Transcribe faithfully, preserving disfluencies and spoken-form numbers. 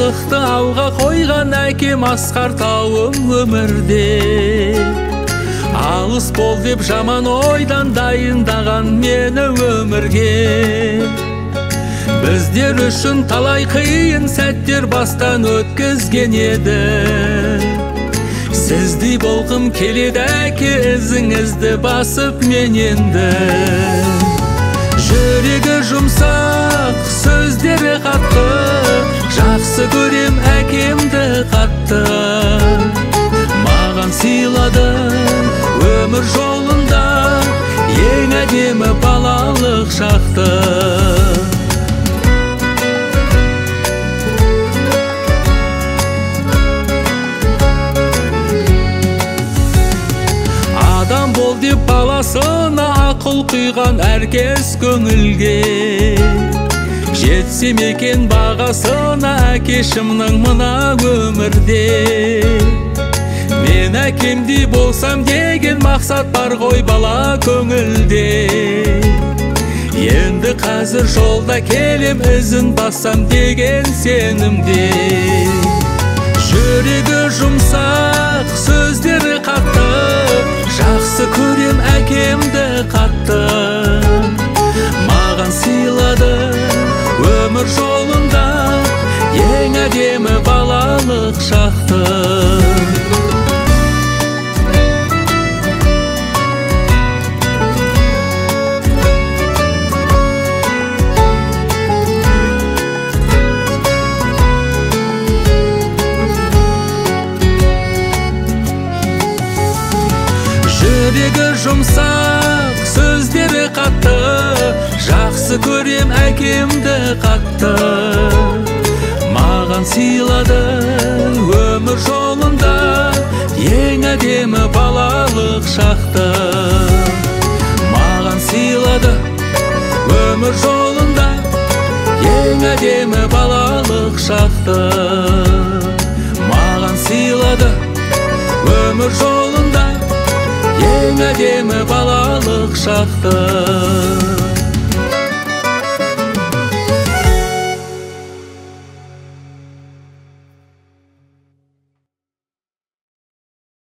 бақыттықты алға қойған әкем асқар тауым өмірде. Алыс бол деп жаман ойдан дайындаған мені өмірге. Біздер үшін талай қиын сәттер бастан өткізген еді. Сіздей болғым келеді әке, ізіңізді басып мен енді. Жүрегі жұмсақ, сөздері қатты, жақсы көрем әкемді қатты. Маған сыйлады өмір жолында ең әдемі балалық шақты. Адам бол деп баласына ақыл құйған әркез көңілге. Жетсем екен бағасына әкешімнің мына өмірде. Мен әкемдей болсам деген мақсат бар ғой бала көңілде. Енді қазір жолда келем, ізін бассам деген сенімде. Жүрегі жұмсақ, сөздері қатты, жақсы көрем әкемді қатты. Маған сыйлады өмір жолында ең әдемі балалық шақты. Жүрегі жұмсақ, сөздері қатты, жақсы көрем әкемді қатты. Маған сыйлады өмір жолында ең әдемі балалық шақты. Маған сыйлады өмір жолында ең әдемі балалық шақты. Маған сыйлады өмір жолында ең әдемі балалық шақты.